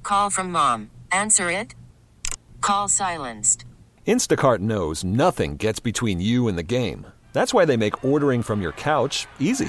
Call from mom. Answer it. Call silenced. Instacart knows nothing gets between you and the game. That's why they make ordering from your couch easy.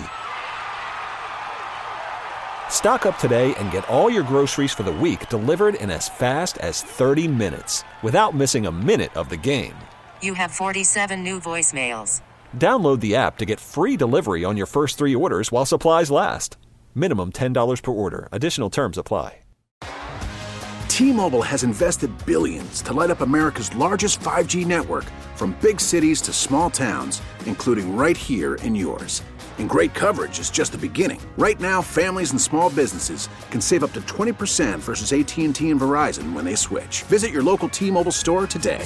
Stock up today and get all your groceries for the week delivered in as fast as 30 minutes without missing a minute of the game. You have 47 new voicemails. Download the app to get free delivery on your first 3 orders while supplies last. Minimum $10 per order. Additional terms apply. T-Mobile has invested billions to light up America's largest 5G network, from big cities to small towns, including right here in yours. And great coverage is just the beginning. Right now, families and small businesses can save up to 20% versus AT&T and Verizon when they switch. Visit your local T-Mobile store today.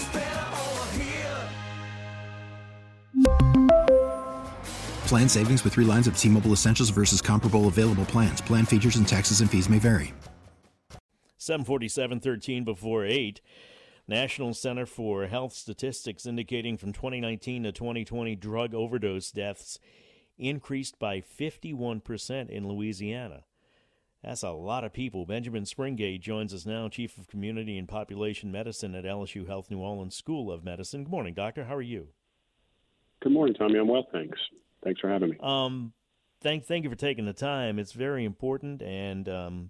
Plan savings with 3 lines of T-Mobile Essentials versus comparable available plans. Plan features and taxes and fees may vary. 7:47, 13 before 8. National Center for Health Statistics indicating from 2019 to 2020 drug overdose deaths increased by 51% in Louisiana. That's a lot of people. Benjamin Springate joins us now, Chief of Community and Population Medicine at LSU Health New Orleans School of Medicine. Good morning, Doctor. How are you? Good morning, Tommy. I'm well, thanks. Thanks for having me. Thank you for taking the time. It's very important, and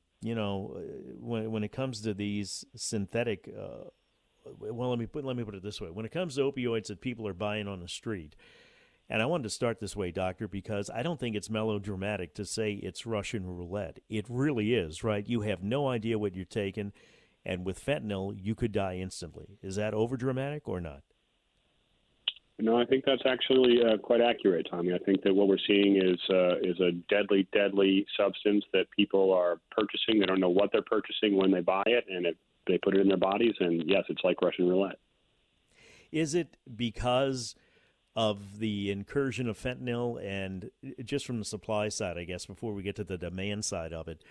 when it comes to these synthetic, let me put it this way: when it comes to opioids that people are buying on the street, and I wanted to start this way, Doctor, because I don't think it's melodramatic to say it's Russian roulette. It really is, right? You have no idea what you're taking, and with fentanyl, you could die instantly. Is that overdramatic or not? No, I think that's actually quite accurate, Tommy. I think that what we're seeing is a deadly substance that people are purchasing. They don't know what they're purchasing when they buy it, and they put it in their bodies. And yes, it's like Russian roulette. Is it because of the incursion of fentanyl, and just from the supply side, I guess, before we get to the demand side of it,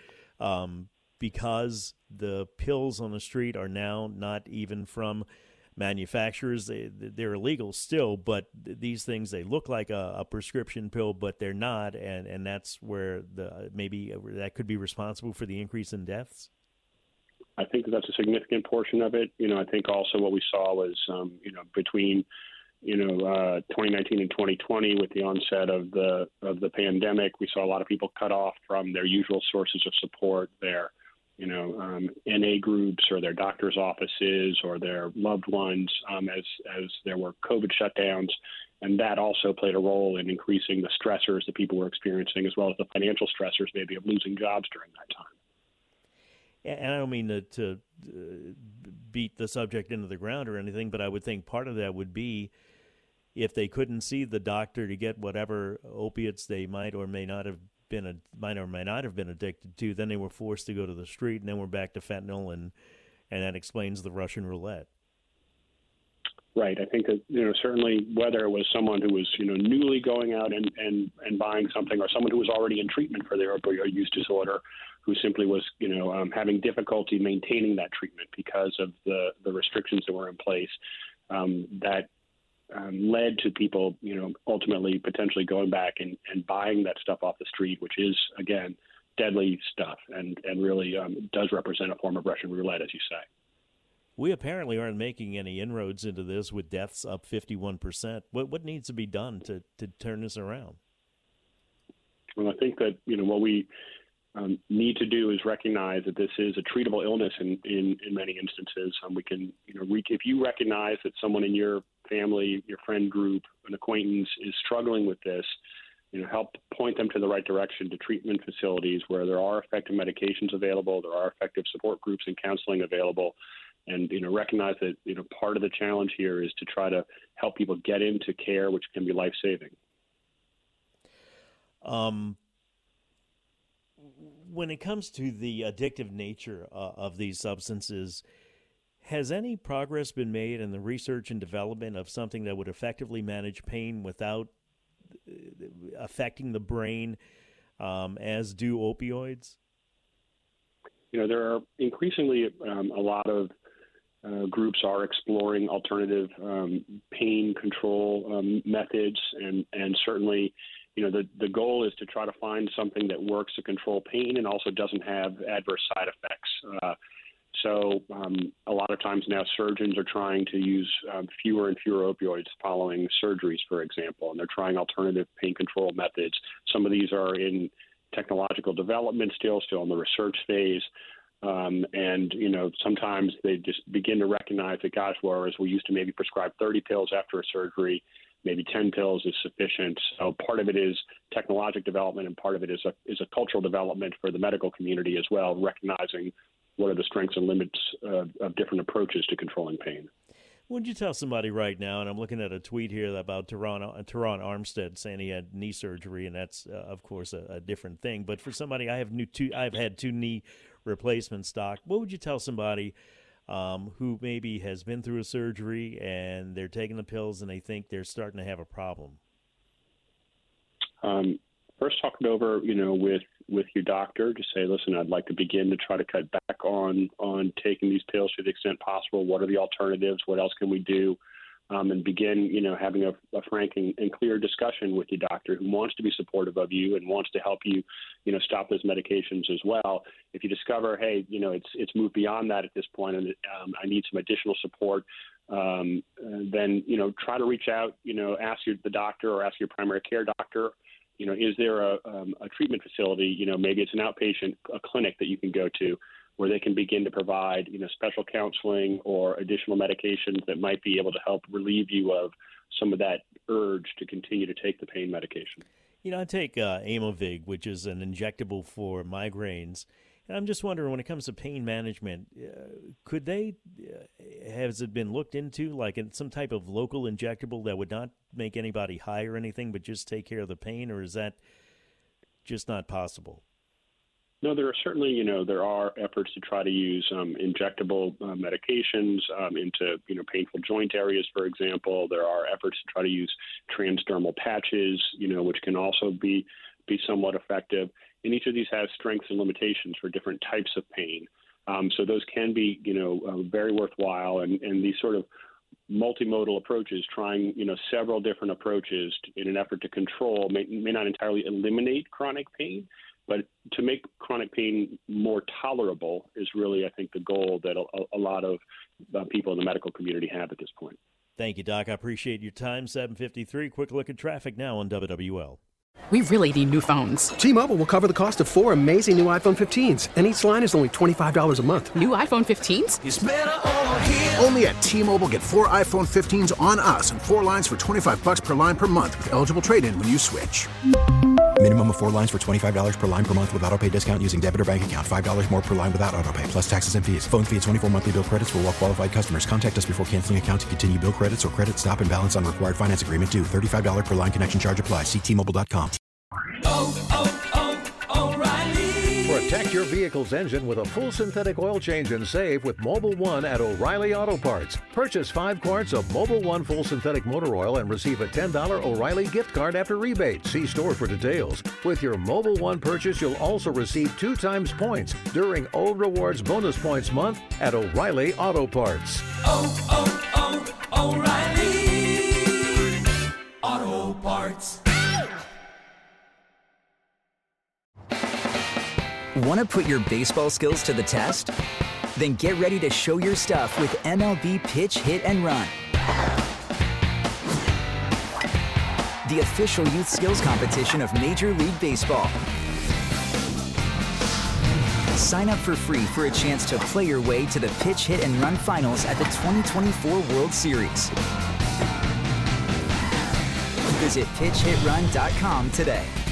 because the pills on the street are now not even from manufacturers? They're illegal still, but these things, they look like a prescription pill, but they're not, and that's where maybe that could be responsible for the increase in deaths? I think that's a significant portion of it. I think also what we saw was, between 2019 and 2020, with the onset of the pandemic, we saw a lot of people cut off from their usual sources of support, their NA groups or their doctor's offices or their loved ones, as there were COVID shutdowns. And that also played a role in increasing the stressors that people were experiencing, as well as the financial stressors maybe of losing jobs during that time. And I don't mean to beat the subject into the ground or anything, but I would think part of that would be if they couldn't see the doctor to get whatever opiates they might or may not have been addicted to, then they were forced to go to the street, and then we're back to fentanyl, and that explains the Russian roulette. Right. I think that, certainly whether it was someone who was, newly going out and buying something, or someone who was already in treatment for their opioid use disorder, who simply was, having difficulty maintaining that treatment because of the restrictions that were in place, that led to people, ultimately potentially going back and buying that stuff off the street, which is, again, deadly stuff and really does represent a form of Russian roulette, as you say. We apparently aren't making any inroads into this, with deaths up 51%. What needs to be done to turn this around? Well, I think that, what we need to do is recognize that this is a treatable illness in many instances. We can, if you recognize that someone in your family, your friend group, an acquaintance is struggling with this, help point them to the right direction, to treatment facilities where there are effective medications available, there are effective support groups and counseling available, and, recognize that, part of the challenge here is to try to help people get into care, which can be life-saving. When it comes to the addictive nature of these substances, has any progress been made in the research and development of something that would effectively manage pain without affecting the brain as do opioids? There are increasingly a lot of groups are exploring alternative pain control methods, and certainly, the goal is to try to find something that works to control pain and also doesn't have adverse side effects. so a lot of times now surgeons are trying to use fewer and fewer opioids following surgeries, for example, and they're trying alternative pain control methods. Some of these are in technological development still in the research phase. And, sometimes they just begin to recognize that, gosh, whereas we used to maybe prescribe 30 pills after a surgery, maybe 10 pills is sufficient. So part of it is technological development, and part of it is a cultural development for the medical community as well, recognizing what are the strengths and limits of different approaches to controlling pain. Would you tell somebody right now, and I'm looking at a tweet here about Teron Armstead saying he had knee surgery, and that's, of course, a different thing. But for somebody, I've had 2 knee replacements, Doc. What would you tell somebody who maybe has been through a surgery and they're taking the pills and they think they're starting to have a problem? First, talk it over, with your doctor to say, listen, I'd like to begin to try to cut back on taking these pills to the extent possible. What are the alternatives? What else can we do? And begin, having a frank and clear discussion with your doctor who wants to be supportive of you and wants to help you, stop those medications as well. If you discover, hey, it's moved beyond that at this point, and I need some additional support, then, try to reach out, ask the doctor or ask your primary care doctor, is there a treatment facility, maybe it's an outpatient clinic that you can go to, where they can begin to provide, special counseling or additional medications that might be able to help relieve you of some of that urge to continue to take the pain medication. I take Aimovig, which is an injectable for migraines, and I'm just wondering, when it comes to pain management, has it been looked into, like in some type of local injectable that would not make anybody high or anything, but just take care of the pain, or is that just not possible? No, there are certainly, there are efforts to try to use injectable medications into, painful joint areas, for example. There are efforts to try to use transdermal patches, which can also be somewhat effective. And each of these has strengths and limitations for different types of pain. So those can be, very worthwhile. And these sort of multimodal approaches, trying, several different approaches in an effort to control, may not entirely eliminate chronic pain, but to make chronic pain more tolerable is really, I think, the goal that a lot of people in the medical community have at this point. Thank you, Doc. I appreciate your time. 7:53. Quick look at traffic now on WWL. We really need new phones. T-Mobile will cover the cost of 4 amazing new iPhone 15s, and each line is only $25 a month. New iPhone 15s? It's better over here. Only at T-Mobile, get 4 iPhone 15s on us and 4 lines for $25 per line per month with eligible trade-in when you switch. Minimum of 4 lines for $25 per line per month with autopay discount using debit or bank account. $5 more per line without autopay, plus taxes and fees. Phone fee at 24 monthly bill credits for well-qualified customers. Contact us before canceling account to continue bill credits or credit stop and balance on required finance agreement due. $35 per line connection charge applies. See T-Mobile.com. O'Reilly. Protect your vehicle's engine with a full synthetic oil change and save with Mobil 1 at O'Reilly Auto Parts. Purchase 5 quarts of Mobil 1 full synthetic motor oil and receive a $10 O'Reilly gift card after rebate. See store for details. With your Mobil 1 purchase, you'll also receive 2 times points during O Rewards Bonus Points Month at O'Reilly Auto Parts. O'Reilly Auto Parts. Want to put your baseball skills to the test? Then get ready to show your stuff with MLB Pitch, Hit, and Run. The official youth skills competition of Major League Baseball. Sign up for free for a chance to play your way to the Pitch, Hit, and Run finals at the 2024 World Series. Visit PitchHitRun.com today.